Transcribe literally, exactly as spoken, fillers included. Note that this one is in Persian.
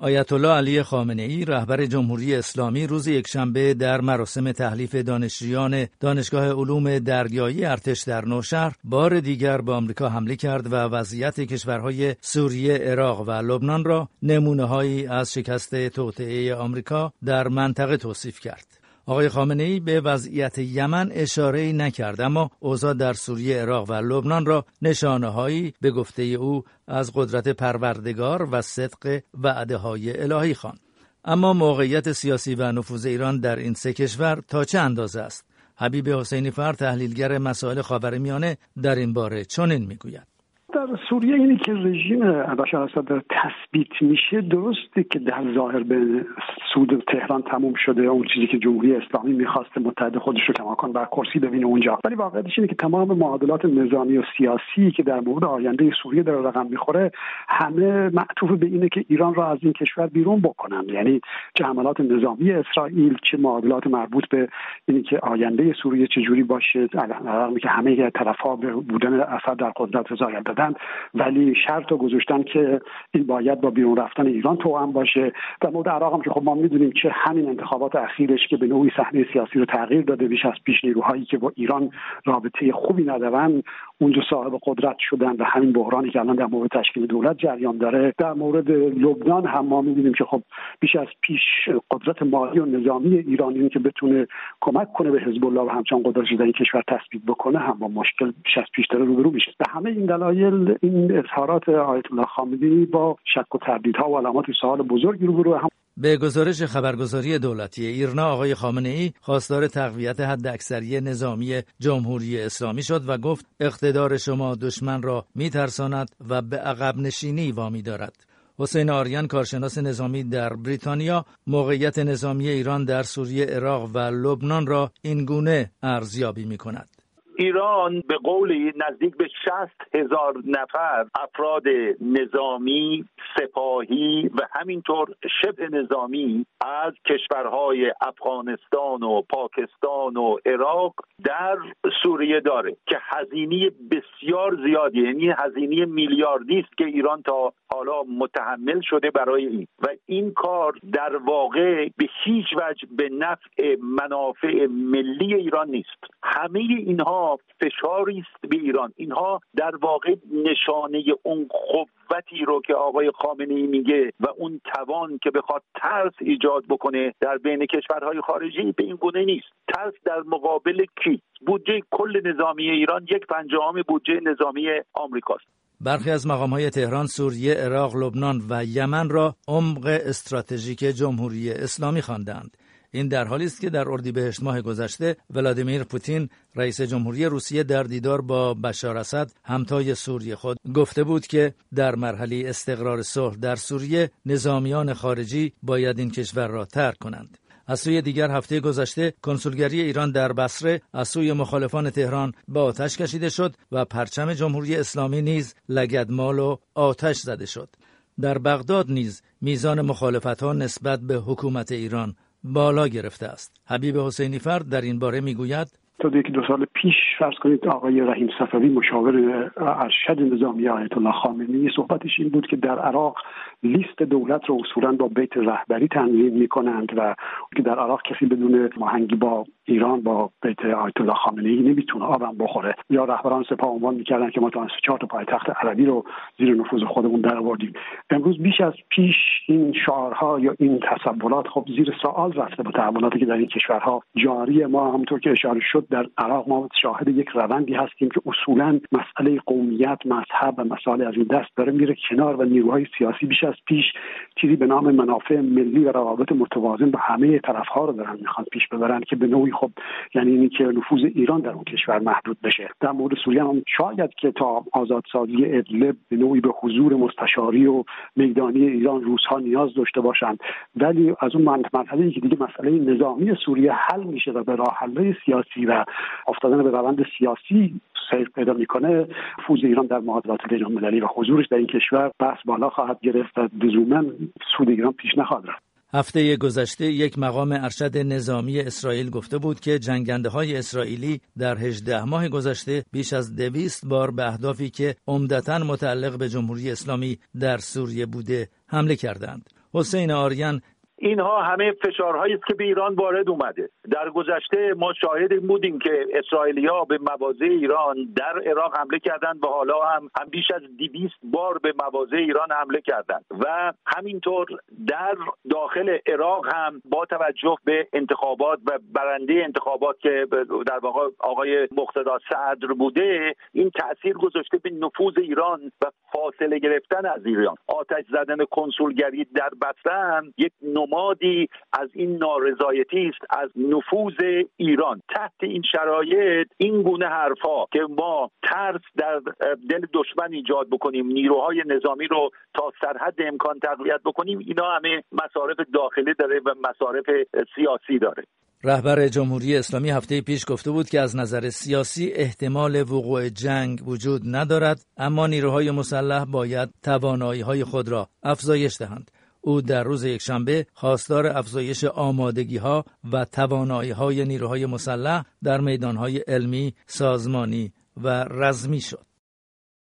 آیت الله علی خامنه‌ای رهبر جمهوری اسلامی روز یکشنبه در مراسم تحلیف دانشجویان دانشگاه علوم دریایی ارتش در نوشهر بار دیگر به آمریکا حمله کرد و وضعیت کشورهای سوریه، عراق و لبنان را نمونه‌هایی از شکست توطئه آمریکا در منطقه توصیف کرد. آقای خامنه‌ای به وضعیت یمن اشاره‌ای نکرد، اما اوضاع در سوریه، عراق و لبنان را نشانه‌هایی به گفته او از قدرت پروردگار و صدق وعده‌های الهی خواند. اما موقعیت سیاسی و نفوذ ایران در این سه کشور تا چه اندازه است؟ حبیب حسینی فر، تحلیلگر مسائل خاورمیانه، در این باره چنین میگوید: در سوریه اینی که رژیم بشار اسد در تثبیت میشه، درسته که در ظاهر به سود تهران تموم شده، اون چیزی که جمهوری اسلامی میخواست متحد خودش رو کماکان بر کرسی ببینه اونجا، ولی واقعیتش اینه که تمام معادلات نظامی و سیاسی که در مورد آینده سوریه در رقم میخوره همه معطوف به اینه که ایران را از این کشور بیرون بکنن. یعنی چه حملات نظامی اسرائیل، چه معادلات مربوط به اینی که آینده سوریه چجوری باشه، علاوه که همه طرف‌ها به بودن اسد در قدرت رضایت دادن، ولی شرط رو گذاشتن که این باید با بیرون رفتن ایران توأم باشه. در مورد عراق هم که خب ما میدونیم که همین انتخابات اخیرش که به نوعی صحنه سیاسی رو تغییر داده، بیش از پیش نیروهایی که با ایران رابطه خوبی ندارن اونجا صاحب قدرت شدن و همین بحرانی که الان در مورد تشکیل دولت جریان داره. در مورد لبنان هم ما میدونیم که خب بیش از پیش قدرت مالی و نظامی ایرانی که بتونه کمک کنه به حزب الله و همچنان قدرت شدن این کشور تثبیت بکنه هم با مشکل بیش از پیش داره روبرو میشه. به همه این دلایل این اظهارات آیت الله خامنه‌ای با شک و تردیدها و علامات سوال بزرگی روبرو هم. به گزارش خبرگزاری دولتی ایرنا، آقای خامنه‌ای خواستار تقویت حداکثری نظامی جمهوری اسلامی شد و گفت اقتدار شما دشمن را میترساند و به عقب نشینی وامی دارد. حسین آریان، کارشناس نظامی در بریتانیا، موقعیت نظامی ایران در سوریه، عراق و لبنان را این گونه ارزیابی می‌کند: ایران به قول نزدیک به شصت هزار نفر افراد نظامی، سپاهی و همینطور شبه نظامی از کشورهای افغانستان و پاکستان و عراق در سوریه داره که هزینه بسیار زیادی، یعنی هزینه میلیاردی است که ایران تا حالا متحمل شده برای این، و این کار در واقع به هیچ وجه به نفع منافع ملی ایران نیست. همه اینها فشاری است به ایران. اینها در واقع نشانه اون قوتی رو که آقای خامنه‌ای میگه و اون توان که بخواد ترس ایجاد بکنه در بین کشورهای خارجی به این گونه نیست. ترس در مقابل کی؟ بودجه کل نظامی ایران یک پنجم بودجه نظامی آمریکاست. برخی از مقام‌های تهران سوریه، عراق، لبنان و یمن را عمق استراتژیک جمهوری اسلامی خواندند. این در حالی است که در اردیبهشت ماه گذشته ولادیمیر پوتین رئیس جمهوری روسیه در دیدار با بشار اسد همتای سوریه خود گفته بود که در مرحله استقرار صلح در سوریه نظامیان خارجی باید این کشور را ترک کنند. از سوی دیگر هفته گذشته کنسولگری ایران در بصره از سوی مخالفان تهران به آتش کشیده شد و پرچم جمهوری اسلامی نیز لگدمال و آتش زده شد. در بغداد نیز میزان مخالفت‌ها نسبت به حکومت ایران بالا گرفته است. حبیب حسینی فر در این باره میگوید: تا دیگه دو سال پیش فرض کنید آقای رحیم صفوی مشاور ارشد نظامی آیت الله خامنه‌ای صحبتش این بود که در عراق لیست دولت رو اصولاً با بیت رهبری تنظیم می‌کنند و که در عراق کسی بدون هماهنگی با ایران با بیت آیت الله خامنه‌ای نمیتونه آبم بخوره. یا رهبران سپاه عنوان می‌کردن که ما تا چهار تا پایتخت عربی رو زیر نفوذ خودمون درآوردیم. امروز بیش از پیش این شعارها یا این تصورات خب زیر سوال رفته با تحولاتی که در این کشورها جاری. ما همونطور که اشاره شد در عراق ما شاهد یک روندی هستیم که اصولاً مسئله قومیت، مذهب و مسائل از این دست داره میره کنار و نیروهای سیاسی بیش از پیش چیزی به نام منافع ملی و روابط متوازن با همه طرف‌ها رو دارن میخوان پیش ببرن که به نوعی خب یعنی اینی که نفوذ ایران در اون کشور محدود بشه. در مورد سوریه هم شاید که تا آزادسازی ادلب به نوعی به حضور مستشاری و میدانی ایران روس‌ها نیاز داشته باشند، ولی از اون مرحله‌ای که دیگه مسئله نظامی سوریه حل میشه و به راه حل سیاسی و افتادن به روند سیاسی سیر پیدا میکنه، نفوذ ایران در معادلات بین‌المللی و حضورش در این کشور بحث بالا خواهد گرفت و لزوما سود ایران پیش نخواهد رفت. هفته گذشته یک مقام ارشد نظامی اسرائیل گفته بود که جنگنده‌های اسرائیلی در هجده ماه گذشته بیش از دویست بار به اهدافی که عمدتاً متعلق به جمهوری اسلامی در سوریه بوده حمله کردند. حسین آریان: اینها همه فشارهایی است که به ایران وارد اومده. در گذشته ما شاهد این بودیم که اسرائیلی‌ها به مواضع ایران در عراق حمله کردند و حالا هم, هم بیش از دویست بار به مواضع ایران حمله کردند و همینطور در داخل عراق هم با توجه به انتخابات و برنده انتخابات که در واقع آقای مقتدی صدر بوده، این تأثیر گذاشته به نفوذ ایران و فاصله گرفتن از ایران. آتش زدن کنسولگری در بصره یک نمادی از این نارضایتی است از نفوذ ایران. تحت این شرایط این گونه حرفا که ما ترس در دل دشمن ایجاد بکنیم، نیروهای نظامی رو تا سرحد امکان تقویت بکنیم، اینا همه مصارف داخلی داره و مصارف سیاسی داره. رهبر جمهوری اسلامی هفته پیش گفته بود که از نظر سیاسی احتمال وقوع جنگ وجود ندارد، اما نیروهای مسلح باید توانایی‌های خود را افزایش دهند. او در روز یکشنبه خواستار افزایش آمادگی‌ها و توانایی‌های نیروهای مسلح در میدان‌های علمی، سازمانی و رزمی شد.